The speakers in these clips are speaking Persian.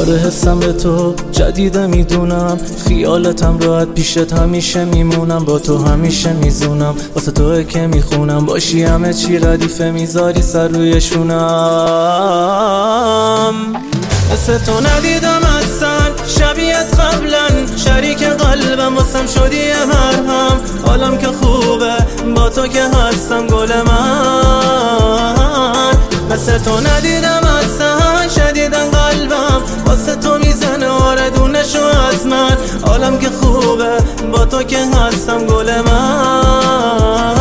آره حسم به تو جدیده میدونم، خیالتم راحت پیشت همیشه میمونم، با تو همیشه میزونم، واسه توه که میخونم، باشی همه چی ردیفه میذاری سر روی شونم. مثل تو ندیدم اصلا شبیهت قبلا، شریک قلبم واسم شدی مرهم، حالم که خوبه با تو که هستم گل من. مثل تو ندیدم اصلا شدیدن قلبم واسه تو میزنه آره دونشو از من، حالم که خوبه با تو که هستم گل من.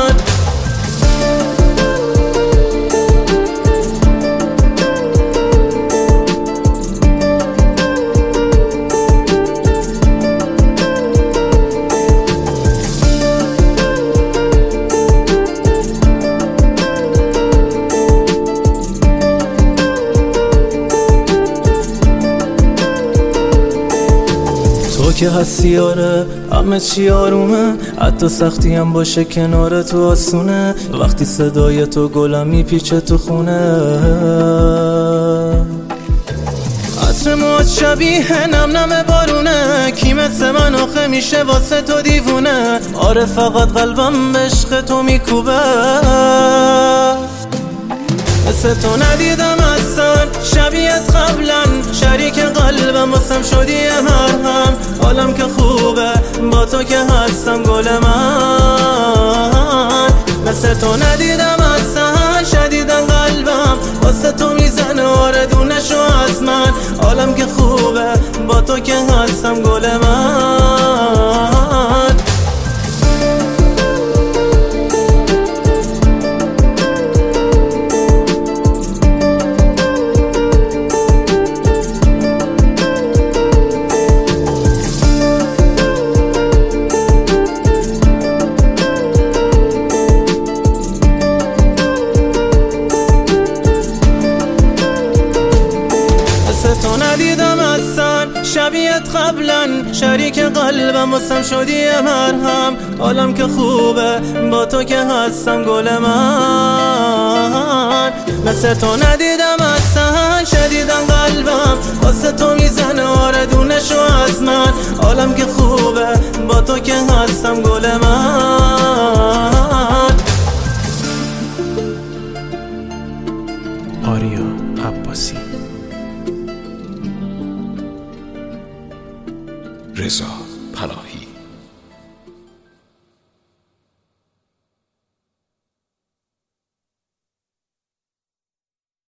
تو که هستی آره همه چی آرومه، حتی سختی هم باشه کنار تو آسونه، وقتی صدای تو گلم میپیچه تو خونه. عطر موهات شبیه نم نم بارونه، کی مثل من آخه میشه واسه تو دیوونه، آره فقط قلبم به عشق تو میکوبه. مثل تو ندیدم اصلا شبیهت قبلا، شریک قلبم واسم شدی مرهم، حالم که خوبه با تو که هستم گل من. مثل تو ندیدم اصلا شدیدن قلبم واسه تو میزنه آره دونشو از من، حالم که خوبه با تو که هستم گل من. تو ندیدم اصلا شبیهت قبلا، شریک قلبم واسم شدی مرهم، حالم که خوبه با تو که هستم گل من. مثل تو ندیدم اصلا شدیدن قلبم واسه تو میزنه آره دونشو از من، حالم که خوبه با تو که هستم گل من. آریا عباسی. رضا پناهی.